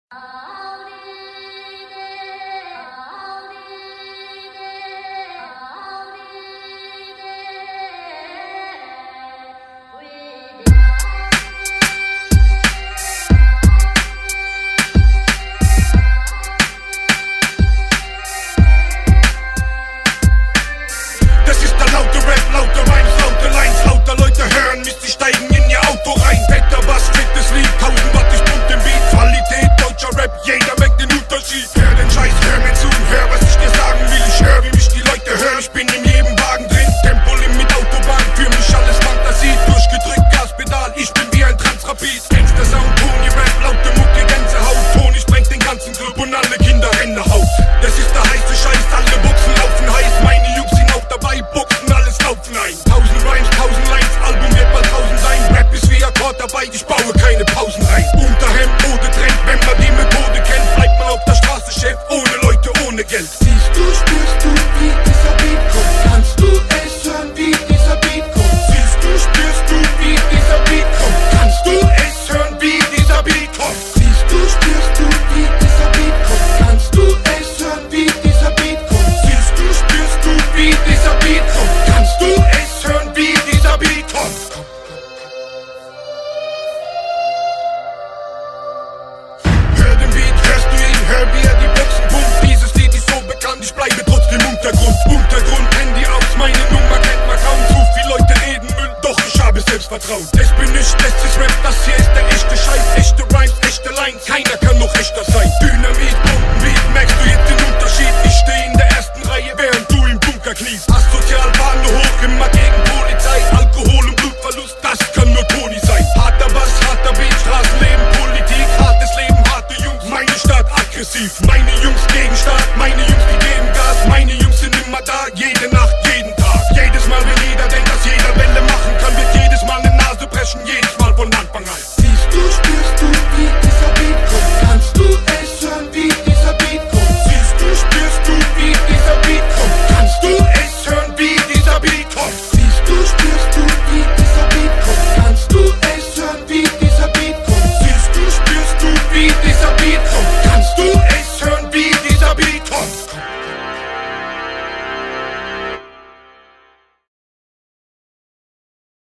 Das ist der laute Rap, laute Rhymes, laute Lines, lauter Leute hören mich, sie steigen in ihr Auto rein. Fetter Bass, fettes Lied, 1000 Watt, ich pump den Beat. Qualität, deutscher Rap, jeder merkt den Unterschied. Hör den Scheiß, hör mir zu, hör was ich dir sagen will. Ich hör, wie mich die Leute hören, ich bin in jedem Wagen drin. Tempolimit, Autobahn, für mich alles Fantasie. Durchgedrückt, Gaspedal, ich bin wie ein Transrapid. Gangster Sound, Tony Rap, laute Mucke, Gänsehaut. Toni sprengt den ganzen Club und alle Kinder rennen nach Haus. Das ist der heiße Scheiß, alle Buchsen laufen heiß. Meine Jungs sind auch dabei, Buchsen, alles laufen ein. 1000 Rhymes, 1000 Lines, Album wird bald 1000 sein. Rap ist wie Akkordarbeit, ich baue keine Pausen rein. Unterhemd, Mode, Trend, wenn man die Methode kennt, bleibt man auf der Straße Chef, ohne Leute, ohne Geld. Siehst du, spürst du, wie dieser Beat kommt? Kannst du es hören, wie dieser Beat kommt? Siehst du, spürst du, wie dieser Beat kommt? Kannst du es hören, wie dieser Beat kommt? Siehst du, spürst du, wie dieser Beat kommt? Kannst du es hören, wie dieser Beat kommt? Siehst du, spürst du, wie dieser Beat kommt? Kannst du es hören, wie dieser Beat kommt? Hör den Beat, hörst du ihn, hör wie er die Boxen pumpt. Dieses Lied ist so bekannt, ich bleibe trotzdem Untergrund. Untergrund, Handy aus, meine Nummer kennt man kaum. Zu viele Leute reden Müll, doch ich habe Selbstvertrauen. Es bin ich, das ist Rap, das hier ist der echte Scheiß. Echte Rhymes, echte Lines, keiner kann noch echter sein. Dynamit, Bombenbeat, merkst du jetzt den Unterschied? Ich stehe in der ersten Reihe, während du im Bunker kniest. Asozial, Fahne hoch, immer gegen Polizei. Alkohol und Blutverlust, das kann nur Toni sein. Harter Bass, harter Beat, Straßenleben, Politik. Hartes Leben, harte Jungs, meine Stadt aggressiv. Meine Jungs